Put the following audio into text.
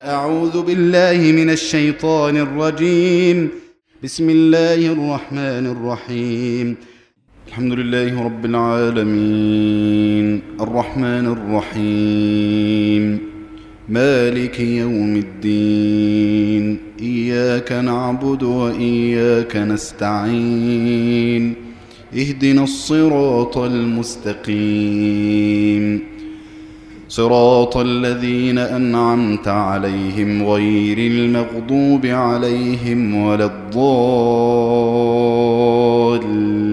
أعوذ بالله من الشيطان الرجيم. بسم الله الرحمن الرحيم. الحمد لله رب العالمين، الرحمن الرحيم، مالك يوم الدين، إياك نعبد وإياك نستعين، اهدنا الصراط المستقيم، صراط الذين أنعمت عليهم غير المغضوب عليهم ولا الضالين.